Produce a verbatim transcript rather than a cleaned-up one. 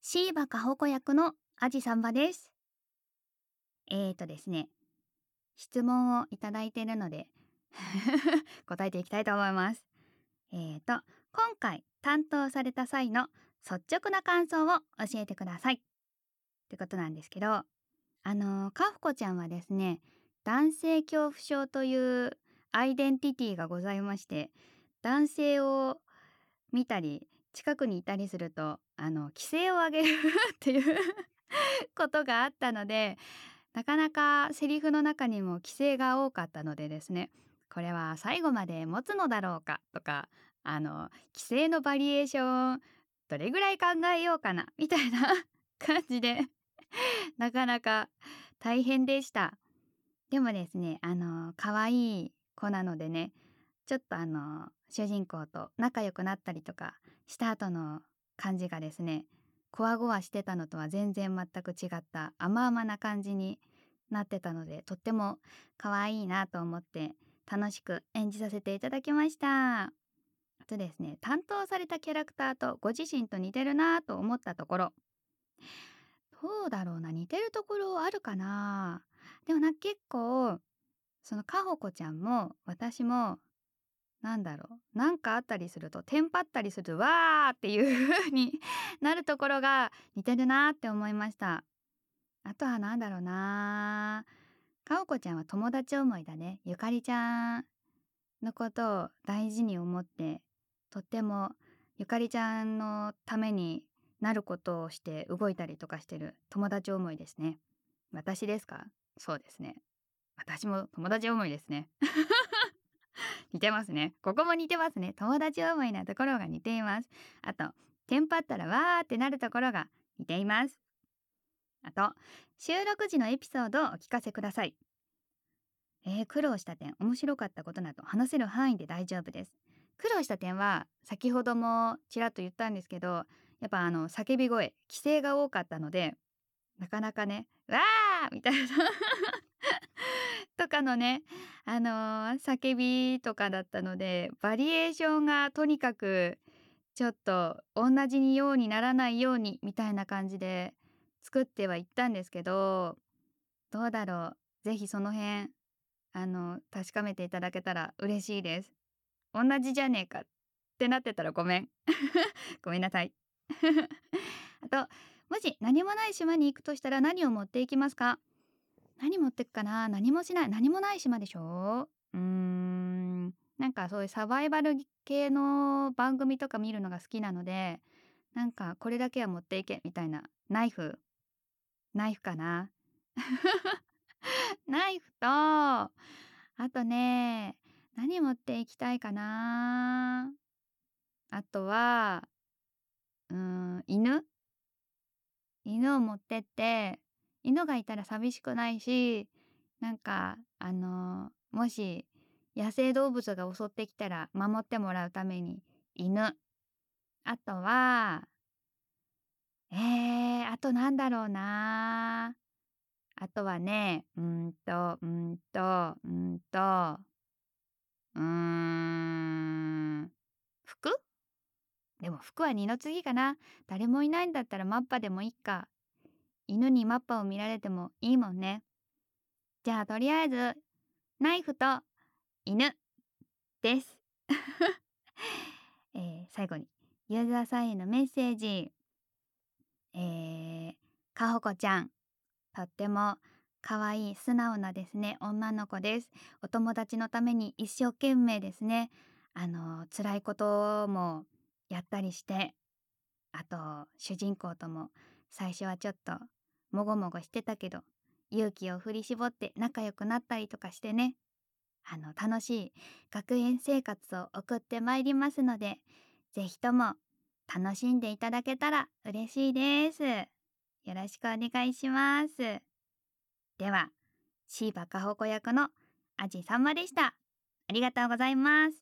シーバカホコ役のアジサンバです。えーとですね、質問をいただいているので答えていきたいと思います。えーと、今回担当された際の率直な感想を教えてください。ってことなんですけど、あのー、かふこちゃんはですね、男性恐怖症というアイデンティティがございまして、男性を見たり近くにいたりするとあの規制を上げるっていうことがあったので、なかなかセリフの中にも規制が多かったのでですね、これは最後まで持つのだろうかとか、あの規制のバリエーションどれぐらい考えようかなみたいな感じでなかなか大変でした。でもですね、あの可愛い子なのでね、ちょっとあの主人公と仲良くなったりとかした後の感じがですね、こわごわしてたのとは全然全く違った甘々な感じになってたので、とっても可愛いなと思って楽しく演じさせていただきました。あとですね、担当されたキャラクターとご自身と似てるなと思ったところ、どうだろうな、似てるところあるかな。でもな、結構そのかほこちゃんも私もなんだろう、なんかあったりするとテンパったりするとわーっていう風になるところが似てるなって思いました。あとはなんだろうな、かおこちゃんは友達思いだね。ゆかりちゃんのことを大事に思って、とってもゆかりちゃんのためになることをして動いたりとかしてる友達思いですね。私ですか？そうですね。私も友達思いですね。似てますね。ここも似てますね。友達思いなところが似ています。あと、テンパったらわーってなるところが似ています。あと、収録時のエピソードをお聞かせください。えー、苦労した点、面白かったことなど話せる範囲で大丈夫です。苦労した点は先ほどもちらっと言ったんですけど、やっぱあの叫び声、規制が多かったので、なかなかね、わーみたいなとかのね、あのー叫びとかだったので、バリエーションがとにかくちょっと同じにようにならないようにみたいな感じで作ってはいったんですけど、どうだろう。ぜひその辺、あの、確かめていただけたら嬉しいです。同じじゃねえかってなってたらごめん。ごめんなさい。あと、もし何もない島に行くとしたら何を持っていきますか？何持ってくかな。何もしない、何もない島でしょ。うーん、なんかそういうサバイバル系の番組とか見るのが好きなので、なんかこれだけは持っていけみたいな。ナイフナイフかな。ナイフと、あとね、何持っていきたいかな。あとは、うーん、犬犬を持ってって、犬がいたら寂しくないし、なんかあの、もし野生動物が襲ってきたら守ってもらうために犬。あとは、えー、あとなんだろうな。あとはね、うんと、うんと、うんと、うーん、服？でも服は二の次かな。誰もいないんだったらマッパでもいいか。犬にマッパを見られてもいいもんね。じゃあとりあえずナイフと犬です。えー、最後にユーザーさんへのメッセージ。えー、かほこちゃん、とっても可愛い素直なですね女の子です。お友達のために一生懸命ですね、あの辛いこともやったりして、あと主人公とも最初はちょっともごもごしてたけど勇気を振り絞って仲良くなったりとかしてね、あの楽しい学園生活を送ってまいりますので、ぜひとも楽しんでいただけたら嬉しいです。よろしくお願いします。では、シーバカホコ役のアジさんまでした。ありがとうございます。